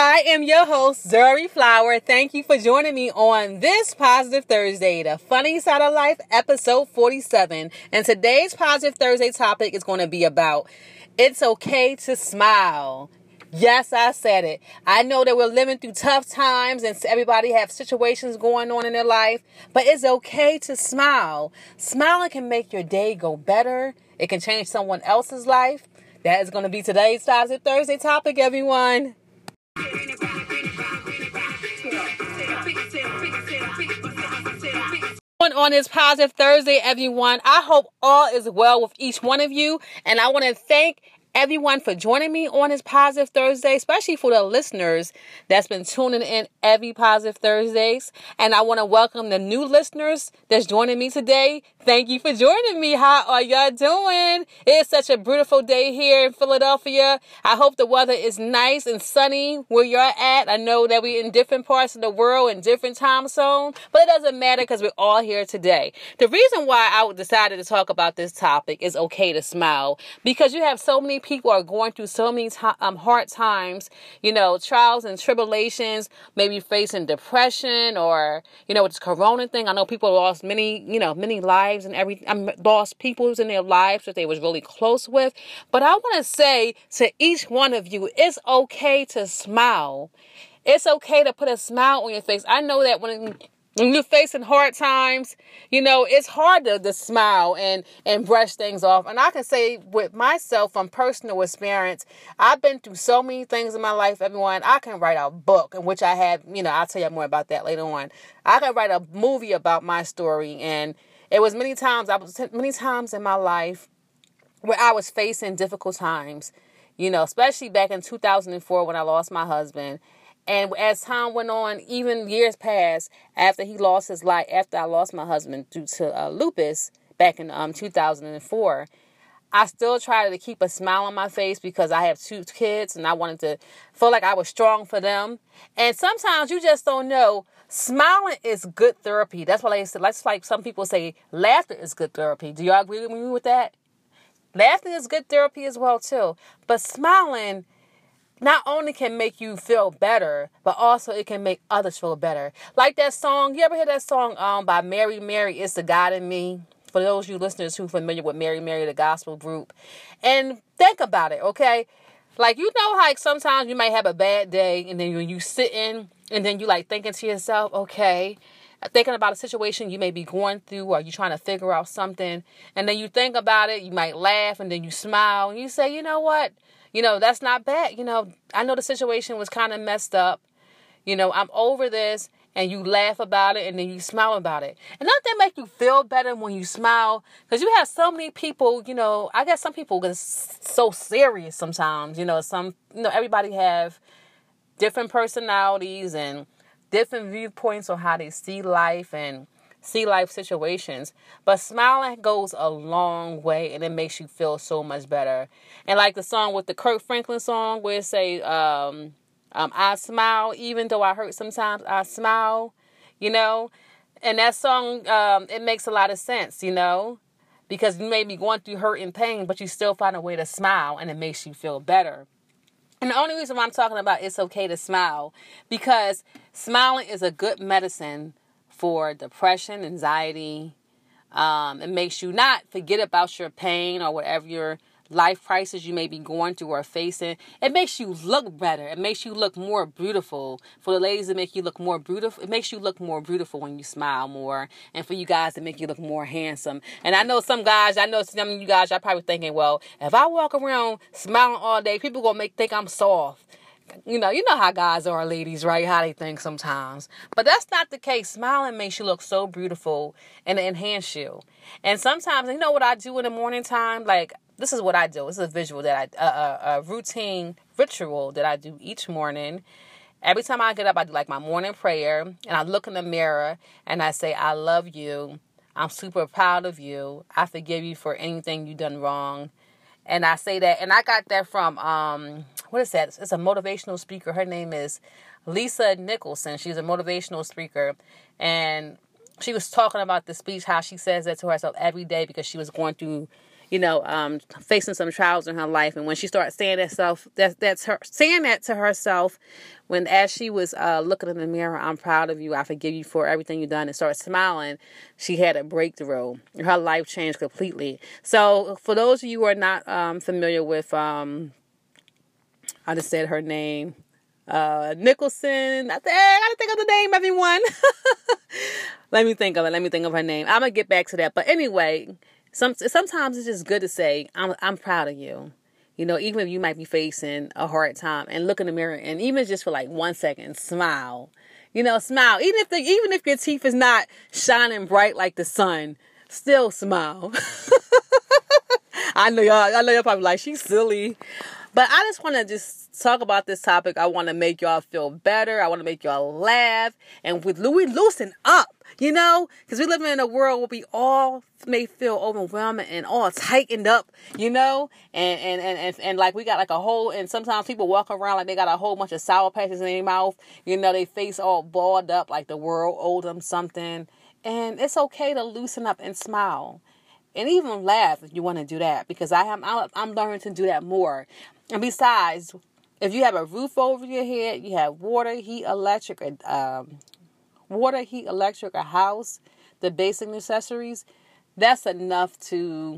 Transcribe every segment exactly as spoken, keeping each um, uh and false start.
I am your host, Zuri Flower. Thank you for joining me on this Positive Thursday, the Funny Side of Life, episode forty-seven. And today's Positive Thursday topic is going to be about it's okay to smile. Yes, I said it. I know that we're living through tough times and everybody have situations going on in their life, but it's okay to smile. Smiling can make your day go better. It can change someone else's life. That is going to be today's Positive Thursday topic, everyone. On this Positive Thursday, everyone, I hope all is well with each one of you, and I want to thank everyone for joining me on this Positive Thursday, especially for the listeners that's been tuning in every Positive Thursdays. And I want to welcome the new listeners that's joining me today. Thank you for joining me. How are y'all doing? It's such a beautiful day here in Philadelphia. I hope the weather is nice and sunny where you're at. I know that we're in different parts of the world in different time zones, but it doesn't matter because we're all here today. The reason why I decided to talk about this topic is okay to smile, because you have so many people are going through so many t- um, hard times, you know, trials and tribulations, maybe facing depression or, you know, with this corona thing. I know people lost many, you know, many lives and every, um, lost people in their lives that they was really close with. But I want to say to each one of you, it's okay to smile. It's okay to put a smile on your face. I know that when When you're facing hard times, you know, it's hard to, to smile and, and brush things off. And I can say with myself from personal experience, I've been through so many things in my life, everyone. I can write a book in which I have, you know, I'll tell you more about that later on. I can write a movie about my story. And it was many times, I was many times in my life where I was facing difficult times, you know, especially back in two thousand four when I lost my husband. And as time went on, even years passed after he lost his life, after I lost my husband due to uh, lupus back in um, two thousand four, I still tried to keep a smile on my face because I have two kids and I wanted to feel like I was strong for them. And sometimes you just don't know. Smiling is good therapy. That's what I said. That's like some people say laughter is good therapy. Do y'all agree with me with that? Laughter is good therapy as well, too. But smiling not only can make you feel better, but also it can make others feel better. Like that song, you ever hear that song um by Mary Mary, It's the God in Me? For those of you listeners who are familiar with Mary Mary, the gospel group. And think about it, okay? Like, you know how like, sometimes you might have a bad day, and then when you sitting, and then you like thinking to yourself, okay, thinking about a situation you may be going through, or you trying to figure out something, and then you think about it, you might laugh, and then you smile, and you say, you know what? You know, that's not bad. You know, I know the situation was kind of messed up. You know, I'm over this, and you laugh about it, and then you smile about it. And doesn't that make you feel better when you smile? Because you have so many people, you know, I guess some people get so serious sometimes. You know, some, you know, everybody have different personalities and different viewpoints on how they see life and see life situations, but smiling goes a long way, and it makes you feel so much better. And like the song with the Kirk Franklin song where it say, um, um, I smile, even though I hurt sometimes, I smile, you know, and that song, um, it makes a lot of sense, you know, because you may be going through hurt and pain, but you still find a way to smile, and it makes you feel better. And the only reason why I'm talking about it's okay to smile, because smiling is a good medicine for depression, anxiety. Um, it makes you not forget about your pain or whatever your life crisis you may be going through or facing. It makes you look better. It makes you look more beautiful. For the ladies, it makes you look more beautiful. It makes you look more beautiful when you smile more. And for you guys, it makes you look more handsome. And I know some guys, I know some of you guys, y'all probably thinking, well, if I walk around smiling all day, people gonna make think I'm soft. You know, you know how guys are, ladies, right? How they think sometimes. But that's not the case. Smiling makes you look so beautiful and enhance you. And sometimes, you know what I do in the morning time? Like, this is what I do. This is a visual that I, a, a routine ritual that I do each morning. Every time I get up, I do like my morning prayer. And I look in the mirror and I say, I love you. I'm super proud of you. I forgive you for anything you done wrong. And I say that, and I got that from, um, what is that? It's a motivational speaker. Her name is Lisa Nicholson. She's a motivational speaker. And she was talking about the speech, how she says that to herself every day because she was going through, you know, um, facing some trials in her life. And when she started saying that self, that, that's her saying that to herself, when as she was uh, looking in the mirror, I'm proud of you, I forgive you for everything you've done, and started smiling, she had a breakthrough. Her life changed completely. So for those of you who are not um, familiar with, um, I just said her name, uh, Nicholson. I, th- I gotta think of the name, everyone. Let me think of it. Let me think of her name. I'm gonna get back to that. But anyway, some sometimes it's just good to say, I'm I'm proud of you. You know, even if you might be facing a hard time, and look in the mirror, and even just for like one second, smile. You know, smile. Even if the, even if your teeth is not shining bright like the sun, still smile. I know y'all. I know y'all probably like, she's silly. But I just want to just talk about this topic. I want to make y'all feel better. I want to make y'all laugh. And with we loosen up, you know, because we live in a world where we all may feel overwhelmed and all tightened up, you know, and, and, and, and, and like we got like a whole, and sometimes people walk around like they got a whole bunch of sour patches in their mouth, you know, they face all balled up like the world owed them something. And it's okay to loosen up and smile. And even laugh if you want to do that, because I am I'm, I'm learning to do that more. And besides, if you have a roof over your head, you have water, heat, electric, um, water, heat, electric, a house, the basic necessities, that's enough to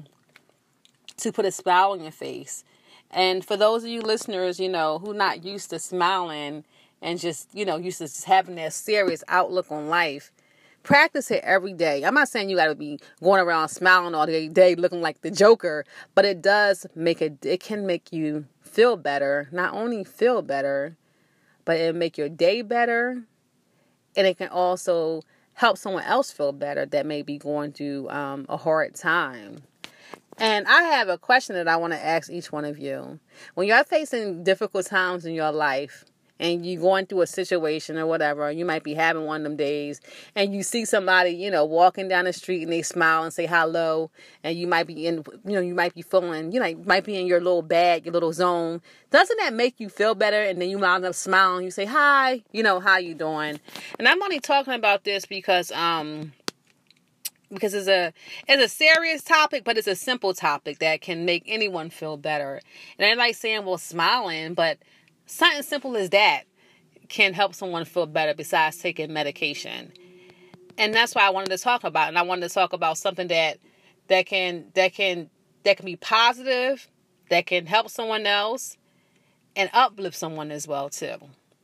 to put a smile on your face. And for those of you listeners, you know, who not used to smiling and just, you know, used to just having that serious outlook on life, practice it every day. I'm not saying you got to be going around smiling all day, day looking like the Joker, but it does make it, it can make you feel better. Not only feel better, but it'll make your day better. And it can also help someone else feel better that may be going through um, a hard time. And I have a question that I want to ask each one of you. When you're facing difficult times in your life, and you're going through a situation or whatever, you might be having one of them days, and you see somebody, you know, walking down the street, and they smile and say hello, and you might be in, you know, you might be feeling, you know, you might be in your little bag, your little zone. Doesn't that make you feel better? And then you wind up smiling, you say, hi, you know, how you doing? And I'm only talking about this because, um, because it's a, it's a serious topic, but it's a simple topic that can make anyone feel better. And I like saying, well, smiling, but something simple as that can help someone feel better besides taking medication. And that's why I wanted to talk about. And I wanted to talk about something that that can that can that can be positive, that can help someone else, and uplift someone as well too.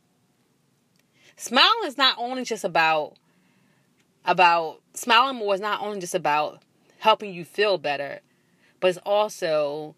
Smiling is not only just about about smiling more is not only just about helping you feel better, but it's also,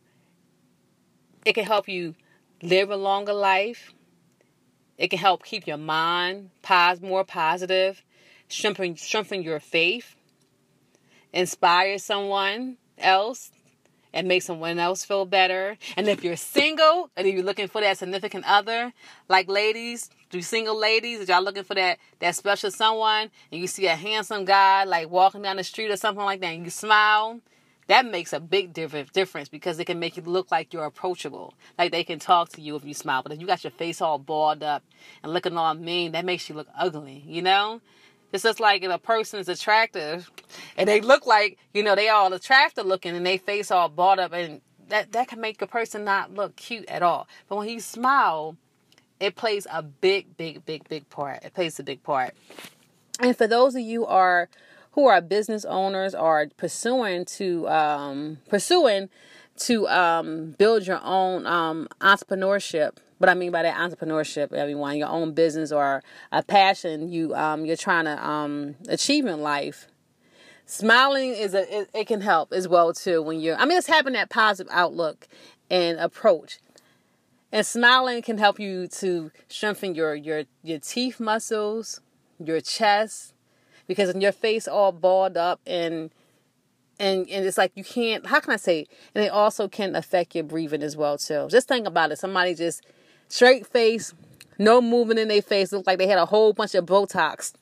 it can help you live a longer life. It can help keep your mind pos- more positive, strengthen, strengthen your faith, inspire someone else, and make someone else feel better. And if you're single, and if you're looking for that significant other, like ladies, you single ladies, if y'all looking for that, that special someone, and you see a handsome guy, like walking down the street or something like that, and you smile, that makes a big difference, because it can make you look like you're approachable. Like they can talk to you if you smile. But if you got your face all balled up and looking all mean, that makes you look ugly, you know? It's just like if a person is attractive and they look like, you know, they all attractive looking and they face all balled up, and that, that can make a person not look cute at all. But when you smile, it plays a big, big, big, big part. It plays a big part. And for those of you are who are business owners or pursuing to um, pursuing to um, build your own um, entrepreneurship. What I mean by that entrepreneurship, everyone, your own business or a passion you um, you're trying to um, achieve in life. Smiling is a it, it can help as well too when you're. I mean, it's having that positive outlook and approach. And smiling can help you to strengthen your your your teeth muscles, your chest. Because in your face all balled up and and and it's like you can't, how can I say, and it also can affect your breathing as well too. Just think about it. Somebody just straight face, no movement in their face, look like they had a whole bunch of Botox.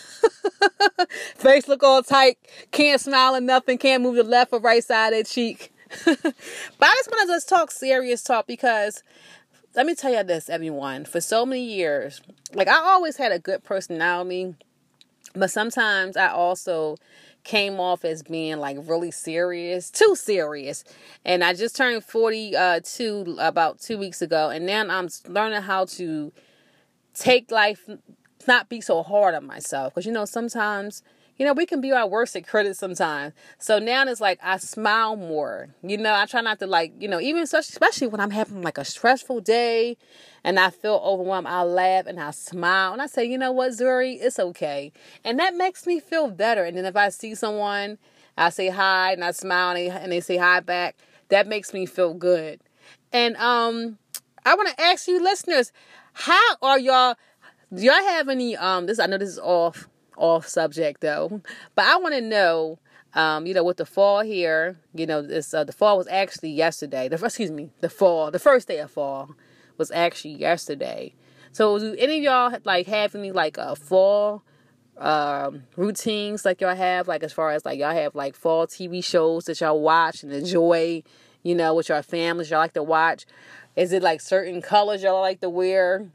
Face look all tight, can't smile or nothing, can't move the left or right side of their cheek. But I just want to just talk serious talk, because let me tell you this, everyone. For so many years, like I always had a good personality. But sometimes I also came off as being like really serious, too serious. And I just turned forty-two about two weeks ago. And now I'm learning how to take life, not be so hard on myself. Because, you know, sometimes, you know, we can be our worst critics sometimes. So now it's like I smile more. You know, I try not to like, you know, even especially when I'm having like a stressful day and I feel overwhelmed, I laugh and I smile. And I say, you know what, Zuri, it's okay. And that makes me feel better. And then if I see someone, I say hi and I smile and they, and they say hi back. That makes me feel good. And um, I want to ask you listeners, how are y'all, do y'all have any, um, this, I know this is off. off subject though, but I want to know, um, you know, with the fall here, you know, this, uh, the fall was actually yesterday, the, excuse me, the fall, the first day of fall was actually yesterday. So do any of y'all like have any like uh, fall, um, routines like y'all have, like as far as like y'all have like fall T V shows that y'all watch and enjoy, you know, with your families y'all like to watch? Is it like certain colors y'all like to wear?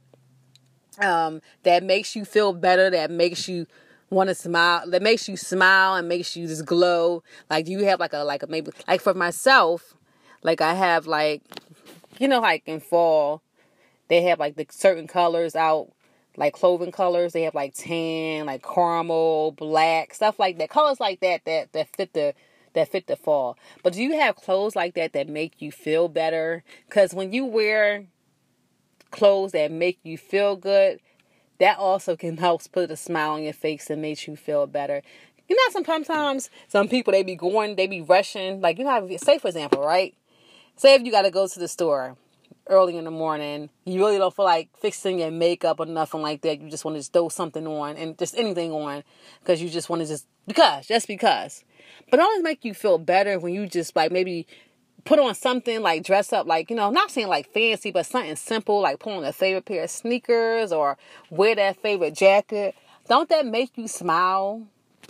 Um, that makes you feel better, that makes you want to smile, that makes you smile and makes you just glow. Like, do you have like a, like a, maybe, like for myself, like I have like, you know, like in fall, they have like the certain colors out, like clothing colors. They have like tan, like caramel, black, stuff like that. Colors like that, that, that fit the, that fit the fall. But do you have clothes like that that make you feel better? Because when you wear clothes that make you feel good, that also can help put a smile on your face and make you feel better. You know, sometimes some people, they be going, they be rushing. Like, you know, say for example, right? Say if you got to go to the store early in the morning, you really don't feel like fixing your makeup or nothing like that. You just want to just throw something on and just anything on because you just want to just, because, just because. But it always make you feel better when you just like maybe put on something like dress up, like, you know, not saying like fancy, but something simple, like put on a favorite pair of sneakers or wear that favorite jacket. Don't that make you smile?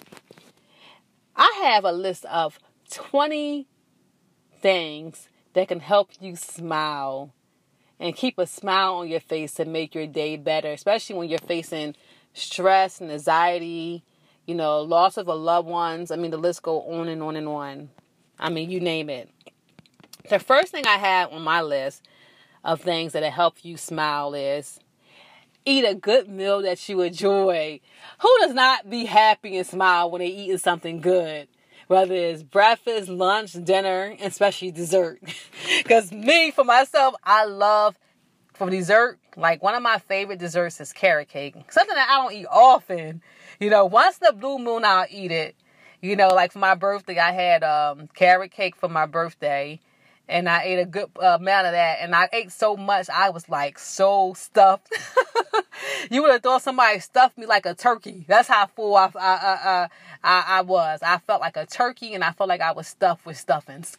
I have a list of twenty things that can help you smile and keep a smile on your face to make your day better, especially when you're facing stress and anxiety, you know, loss of a loved ones. I mean, the list go on and on and on. I mean, you name it. The first thing I have on my list of things that help you smile is eat a good meal that you enjoy. Who does not be happy and smile when they eating something good? Whether it's breakfast, lunch, dinner, and especially dessert. Because me, for myself, I love, for dessert, like one of my favorite desserts is carrot cake. Something that I don't eat often. You know, once in a blue moon, I'll eat it. You know, like for my birthday, I had um, carrot cake for my birthday. And I ate a good uh, amount of that. And I ate so much, I was like so stuffed. You would have thought somebody stuffed me like a turkey. That's how full I, I, I, I, I was. I felt like a turkey and I felt like I was stuffed with stuffings.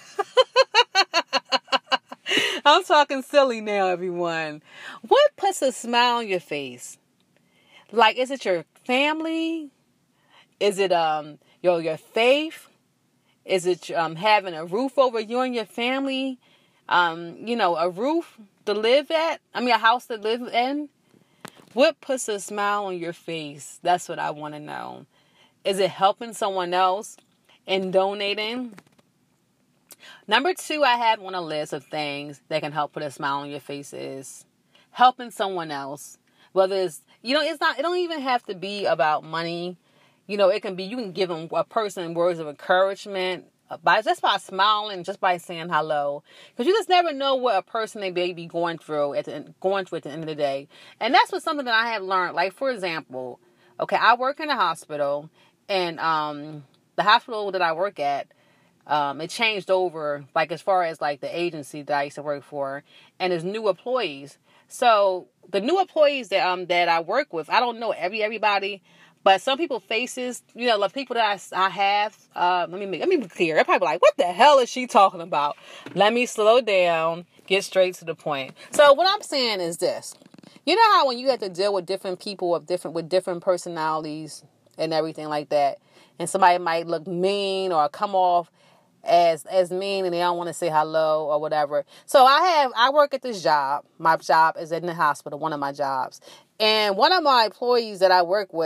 I'm talking silly now, everyone. What puts a smile on your face? Like, is it your family? Is it um your, your faith? Is it um, having a roof over you and your family? Um, you know, a roof to live at? I mean, a house to live in? What puts a smile on your face? That's what I want to know. Is it helping someone else and donating? Number two I have on a list of things that can help put a smile on your face is helping someone else. Whether it's, you know, it's not, it don't even have to be about money. You know, it can be, you can give them a person words of encouragement by just by smiling, just by saying hello. Because you just never know what a person they may be going through at the going through at the end of the day. And that's what something that I have learned. Like, for example, okay, I work in a hospital, and um, the hospital that I work at, um, it changed over, like as far as like the agency that I used to work for, and there's new employees. So the new employees that um that I work with, I don't know every everybody. But some people faces, you know, the people that I, I have, uh, let me make, let me be clear. They're probably like, what the hell is she talking about? Let me slow down, get straight to the point. So what I'm saying is this. You know how when you have to deal with different people with different, with different personalities and everything like that, and somebody might look mean or come off as as mean and they don't want to say hello or whatever. So I have, I work at this job. My job is in the hospital, one of my jobs. And one of my employees that I work with,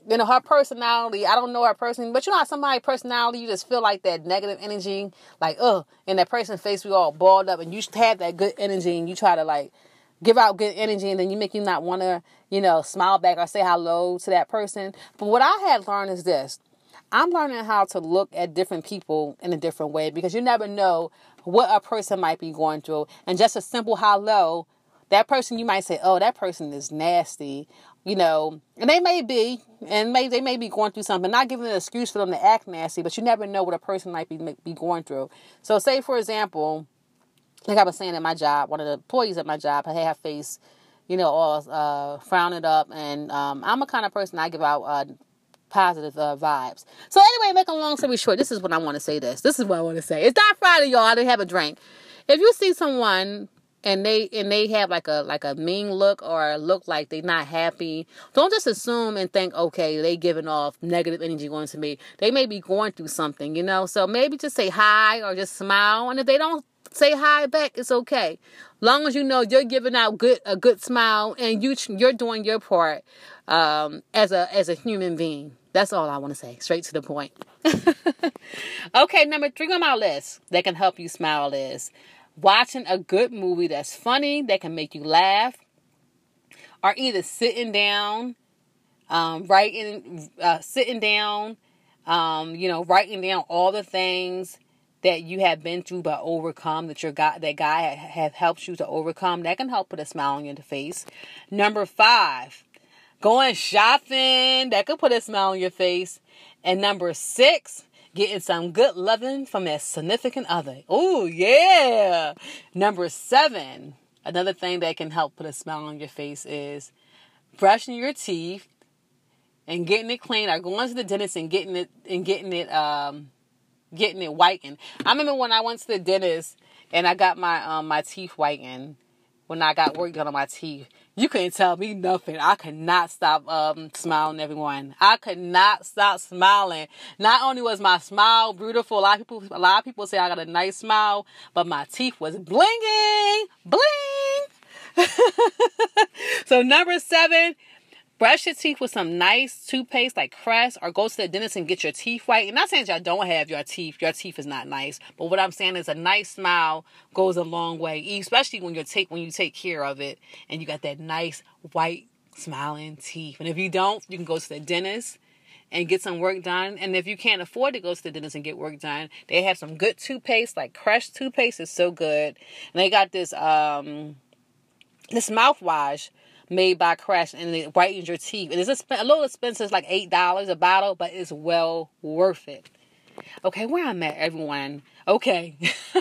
you know, her personality, I don't know her personally, but you know how somebody's personality, you just feel like that negative energy, like, ugh, in that person's face, we all balled up, and you have that good energy, and you try to, like, give out good energy, and then you make you not want to, you know, smile back or say hello to that person. But what I had learned is this. I'm learning how to look at different people in a different way, because you never know what a person might be going through. And just a simple hello, that person, you might say, oh, that person is nasty, you know, and they may be, and may, they may be going through something, not giving an excuse for them to act nasty, but you never know what a person might be, be going through. So say, for example, like I was saying at my job, one of the employees at my job, I had her face, you know, all uh, frowning up, and um, I'm a kind of person, I give out uh, positive uh, vibes. So anyway, make a long story short, this is what I want to say this. This is what I want to say. It's not Friday, y'all. I didn't have a drink. If you see someone and they and they have like a like a mean look, or look like they're not happy, don't just assume and think, okay, they giving off negative energy going to me. They may be going through something, you know. So maybe just say hi or just smile. And if they don't say hi back, it's okay. Long as you know you're giving out good a good smile and you you're doing your part um, as a as a human being. That's all I want to say. Straight to the point. Okay, number three on my list that can help you smile is watching a good movie that's funny, that can make you laugh, or either sitting down, um, writing, uh, sitting down, um, you know, writing down all the things that you have been through but overcome, that your guy, that guy have helped you to overcome. That can help put a smile on your face. Number five, going shopping. That could put a smile on your face. And number six, getting some good loving from a significant other. Oh, yeah. Number seven, another thing that can help put a smile on your face is brushing your teeth and getting it clean, or going to the dentist and getting it and getting it um getting it whitened. I remember when I went to the dentist and I got my um my teeth whitened. When I got work done on my teeth, you couldn't tell me nothing. I could not stop um, smiling at everyone. I could not stop smiling. Not only was my smile beautiful, a lot of people, a lot of people say I got a nice smile, but my teeth was blinging, bling. So number seven, brush your teeth with some nice toothpaste like Crest, or go to the dentist and get your teeth white. And not saying y'all don't have your teeth. Your teeth is not nice. But what I'm saying is a nice smile goes a long way, especially when you take when you take care of it and you got that nice white smiling teeth. And if you don't, you can go to the dentist and get some work done. And if you can't afford to go to the dentist and get work done, they have some good toothpaste, like Crest toothpaste is so good. And they got this um this mouthwash made by Crest, and it whitens your teeth. And it's a, a little expensive, it's like eight dollars a bottle, but it's well worth it. Okay, where I'm at, everyone. Okay.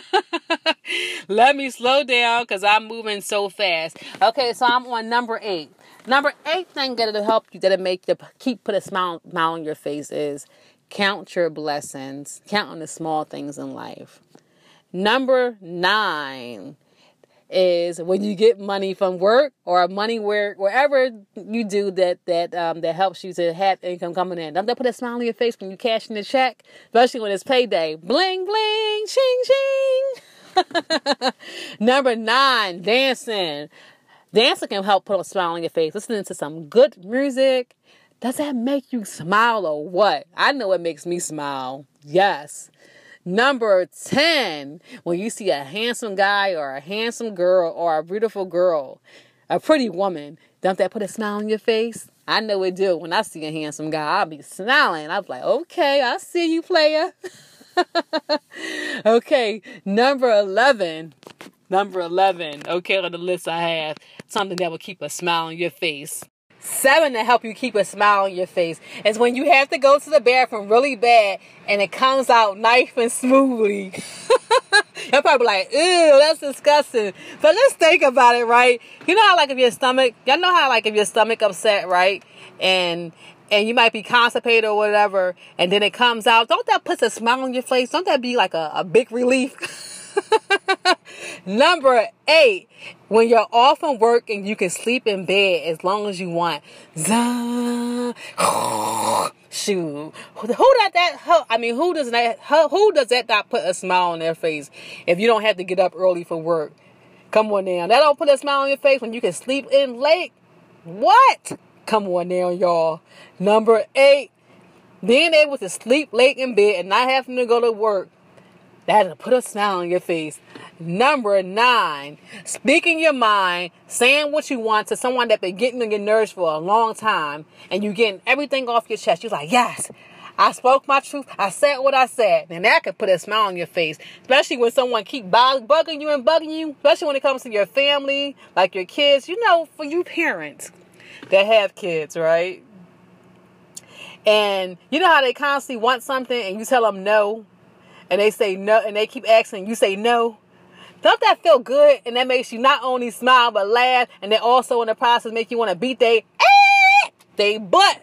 Let me slow down because I'm moving so fast. Okay, so I'm on number eight. Number eight thing that'll help you, that'll make you keep put a smile, smile on your face is count your blessings. Count on the small things in life. Number nine is when you get money from work or money where wherever you do that that um, that helps you to have income coming in. Don't they put a smile on your face when you cash in the check, especially when it's payday? Bling bling, ching ching. Number nine, dancing. Dancing can help put a smile on your face. Listening to some good music. Does that make you smile or what? I know it makes me smile. Yes. Number ten, when you see a handsome guy or a handsome girl or a beautiful girl, a pretty woman, don't that put a smile on your face? I know it do. When I see a handsome guy, I'll be smiling. I'll be like, okay, I see you, player. Okay, number eleven. Number eleven, okay, on the list I have, something that will keep a smile on your face. Seven, to help you keep a smile on your face, is when you have to go to the bathroom really bad and it comes out nice and smoothly. You're probably like, ew, that's disgusting. But let's think about it, right? You know how, like, if your stomach, y'all know how, like, if your stomach upset, right? And and you might be constipated or whatever, and then it comes out. Don't that put a smile on your face? Don't that be like a, a big relief? Number eight, when you're off from work and you can sleep in bed as long as you want. Shoot, who does that? I mean, who does that? Who does that not put a smile on their face if you don't have to get up early for work? Come on now, that don't put a smile on your face when you can sleep in late. What? Come on now, y'all. Number eight, being able to sleep late in bed and not having to go to work. That'll put a smile on your face. Number nine, speaking your mind, saying what you want to someone that been getting on your nerves for a long time, and you getting everything off your chest. You're like, yes, I spoke my truth. I said what I said. And that could put a smile on your face, especially when someone keep bugging you and bugging you, especially when it comes to your family, like your kids. You know, for you parents that have kids, right? And you know how they constantly want something and you tell them no, and they say no, and they keep asking, you say no. Don't that feel good? And that makes you not only smile but laugh, and then also in the process make you want to beat they they butt.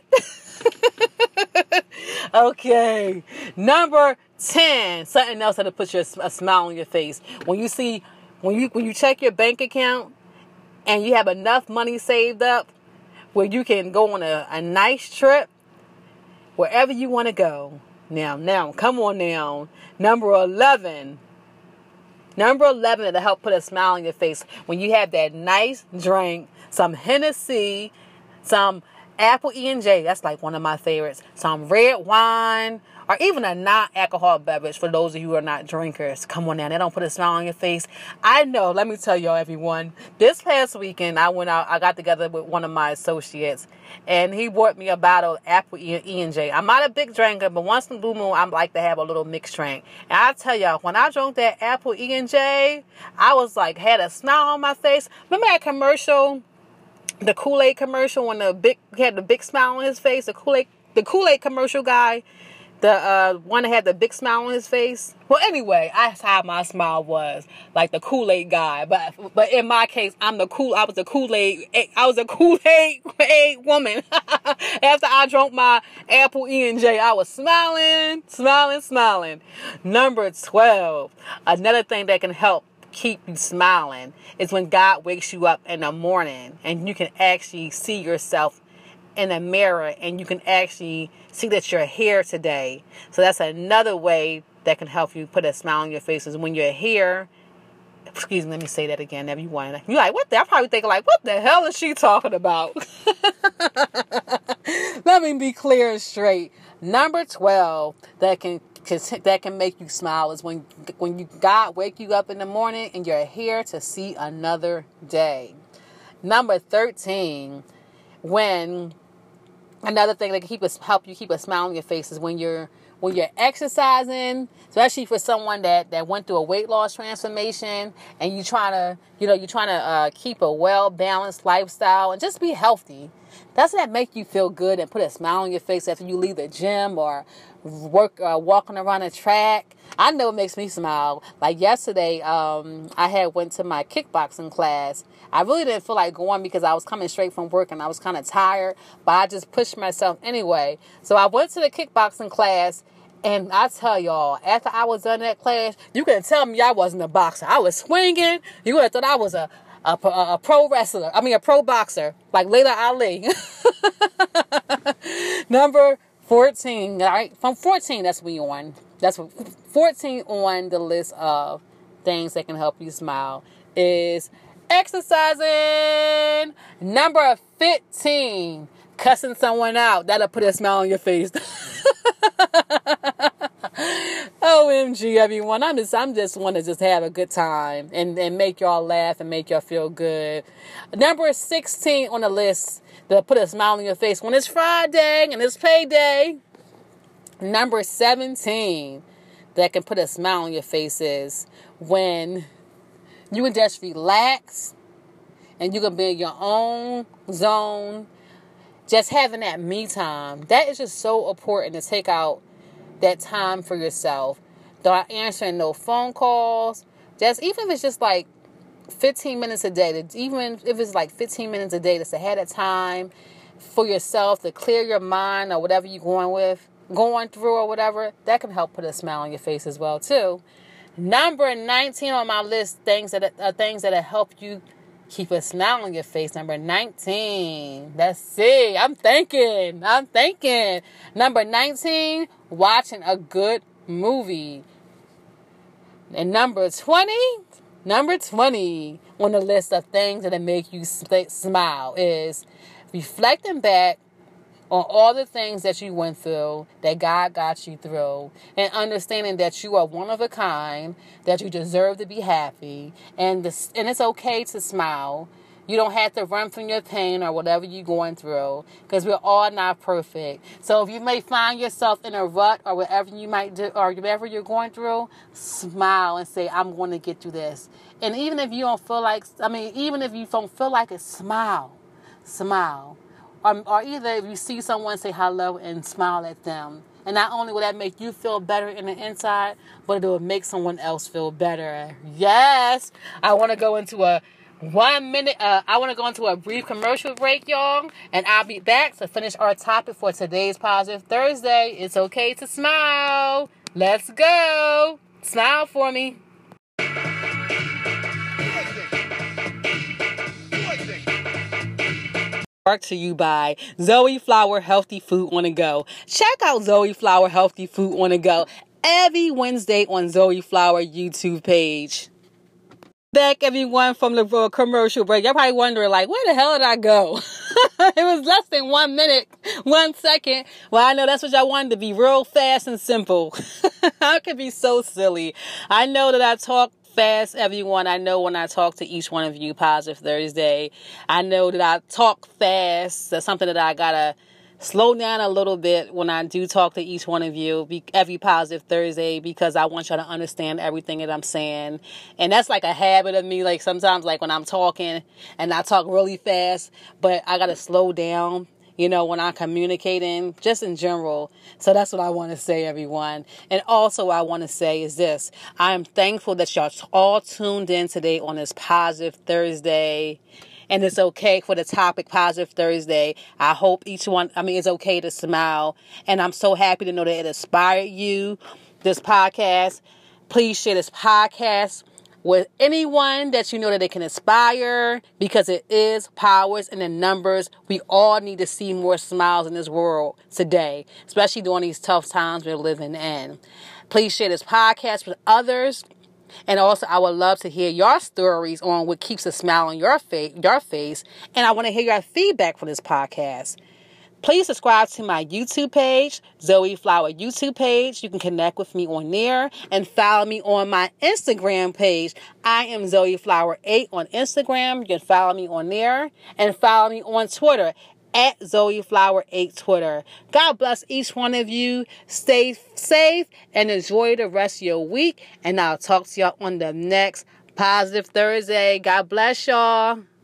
Okay, number ten, something else that'll put your a smile on your face when you see when you when you check your bank account and you have enough money saved up where you can go on a, a nice trip wherever you want to go. Now, now, come on now. Number eleven. Number eleven that'll help put a smile on your face when you have that nice drink, some Hennessy, some Apple E and J. That's like one of my favorites. Some red wine, or even a non-alcoholic beverage for those of you who are not drinkers. Come on now, they don't put a smile on your face. I know, let me tell y'all, everyone. This past weekend, I went out, I got together with one of my associates, and he bought me a bottle of Apple E and J. I'm not a big drinker, but once in a blue moon, I like to have a little mixed drink. And I tell y'all, when I drank that Apple E and J, I was like, had a smile on my face. Remember that commercial? The Kool-Aid commercial when the big he had the big smile on his face. The Kool-Aid, the Kool-Aid commercial guy, the uh, one that had the big smile on his face. Well, anyway, that's how my smile was, like the Kool-Aid guy. But but in my case, I'm the cool. I was a Kool-Aid. I was a Kool-Aid woman. After I drank my Apple E and J, I was smiling, smiling, smiling. Number twelve, another thing that can help keep you smiling is when God wakes you up in the morning and you can actually see yourself in a mirror and you can actually see that you're here today. So that's another way that can help you put a smile on your face is when you're here. Excuse me, let me say that again, everyone. You're like, what the? I'm probably thinking like, what the hell is she talking about? Let me be clear and straight. Number twelve that can that can make you smile is when when you God wake you up in the morning and you're here to see another day. Number thirteen, when another thing that can keep us help you keep a smile on your face is when you're when you're exercising, especially for someone that, that went through a weight loss transformation and you trying to you know you're trying to uh, keep a well balanced lifestyle and just be healthy. Doesn't that make you feel good and put a smile on your face after you leave the gym or work uh, walking around a track? I know it makes me smile. Like yesterday, um, I had went to my kickboxing class. I really didn't feel like going because I was coming straight from work and I was kind of tired, but I just pushed myself anyway. So I went to the kickboxing class, and I tell y'all, after I was done that class, you couldn't tell me I wasn't a boxer. I was swinging. You would have thought I was a A, a, a pro wrestler, I mean a pro boxer, like Layla Ali. Number fourteen, all right? From fourteen, that's we on. That's what, fourteen on the list of things that can help you smile is exercising. Number fifteen, cussing someone out. That'll put a smile on your face. O M G, everyone. I'm just I'm just want to just have a good time and, and make y'all laugh and make y'all feel good. Number sixteen on the list that put a smile on your face when it's Friday and it's payday. Number seventeen that can put a smile on your face is when you can just relax and you can be in your own zone. Just having that me time. That is just so important to take out that time for yourself. Not answering no phone calls. Just even if it's just like fifteen minutes a day, to, even if it's like fifteen minutes a day, just to have that time for yourself to clear your mind or whatever you're going with, going through or whatever, that can help put a smile on your face as well too. Number nineteen on my list, things that uh, things that help you keep a smile on your face. Number nineteen. Let's see. I'm thinking. I'm thinking. Number nineteen, watching a good movie. And number twenty, number twenty on the list of things that make you smile is reflecting back on all the things that you went through, that God got you through, and understanding that you are one of a kind, that you deserve to be happy, and this, and it's okay to smile. You don't have to run from your pain or whatever you're going through, because we're all not perfect. So if you may find yourself in a rut or whatever you might do, or whatever you're going through, smile and say, I'm going to get through this. And even if you don't feel like, I mean, even if you don't feel like it, smile, smile. Or, or either if you see someone, say hello and smile at them. And not only will that make you feel better in the inside, but it will make someone else feel better. Yes! I want to go into a one minute, uh, I want to go into a brief commercial break, y'all. And I'll be back to finish our topic for today's Positive Thursday. It's okay to smile. Let's go. Smile for me. Brought to you by Zoe Flower Healthy Food on the Go. Check out Zoe Flower Healthy Food on the Go every Wednesday on Zoe Flower YouTube page. Back, everyone, from the commercial break. You're probably wondering, like, where the hell did I go? It was less than one minute, one second. Well, I know that's what y'all wanted to be, real fast and simple. I could be so silly. I know that I talk fast, everyone. I know when I talk to each one of you, Positive Thursday, I know that I talk fast. That's something that I gotta slow down a little bit when I do talk to each one of you every Positive Thursday, because I want y'all to understand everything that I'm saying. And that's like a habit of me. Like sometimes, like when I'm talking and I talk really fast, but I gotta slow down, you know, when I'm communicating, just in general. So that's what I want to say, everyone. And also what I want to say is this. I am thankful that y'all all tuned in today on this Positive Thursday. And it's okay for the topic Positive Thursday. I hope each one, I mean, it's okay to smile. And I'm so happy to know that it inspired you, this podcast. Please share this podcast with anyone that you know that they can inspire, because it is powers in the numbers. We all need to see more smiles in this world today, especially during these tough times we're living in. Please share this podcast with others. And also, I would love to hear your stories on what keeps a smile on your face, your face. And I want to hear your feedback for this podcast. Please subscribe to my YouTube page, Zoe Flower YouTube page. You can connect with me on there, and follow me on my Instagram page. I am Zoe Flower eight on Instagram. You can follow me on there, and follow me on Twitter at Zoe Flower eight Twitter. God bless each one of you. Stay safe and enjoy the rest of your week. And I'll talk to y'all on the next Positive Thursday. God bless y'all.